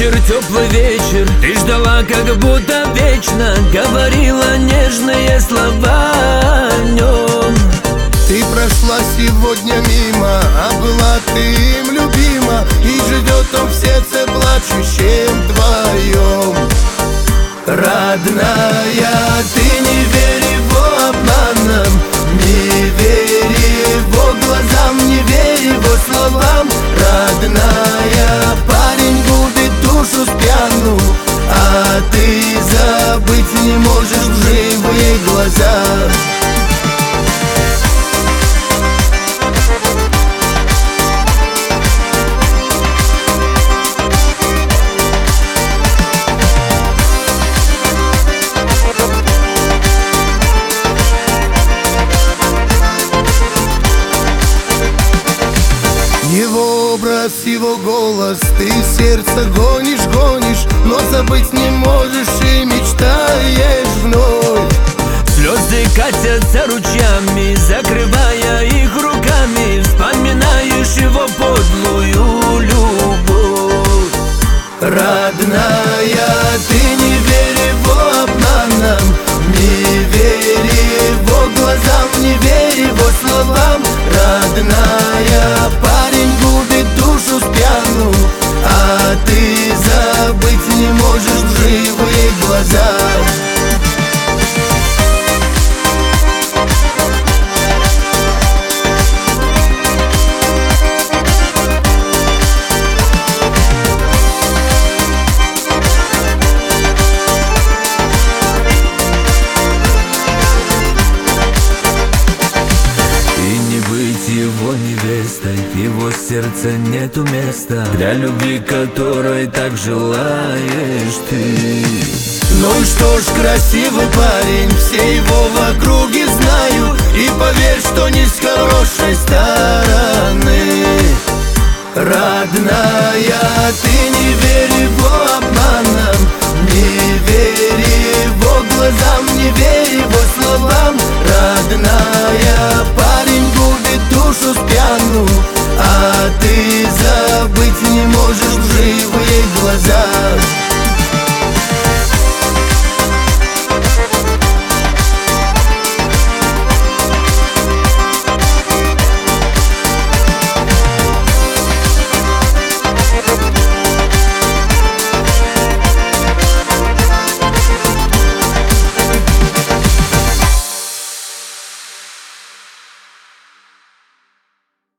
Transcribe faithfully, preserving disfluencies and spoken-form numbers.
вечер, теплый вечер, ты ждала как будто вечно, говорила нежные слова о нем. Ты прошла сегодня мимо, а была ты им любима, и живет он в сердце плачущем твоем. Родная, ты не верь его обманам, не верь его глазам, не верь его словам. Родная, парень губит душу спьяну, а ты забыть не можешь лживые глаза. Его образ, его голос, ты сердце гонишь, гонишь, но забыть не можешь и мечтаешь вновь. Слезы катятся ручьями, закрывая их руками, вспоминаешь его подлую любовь. Родная, ты не верь его обманам, не верь его глазам, не верь его словам. Родная, парень губит душу спьяну, а ты забыть не можешь лживые глаза. Его невестой, в его сердце нету места для любви, которой так желаешь ты. Ну и что ж, красивый парень, все его в округе знают, и поверь, что не с хорошей стороны. Родная, ты не верь его обманам, не верь его глазам, не верь его словам. Родная,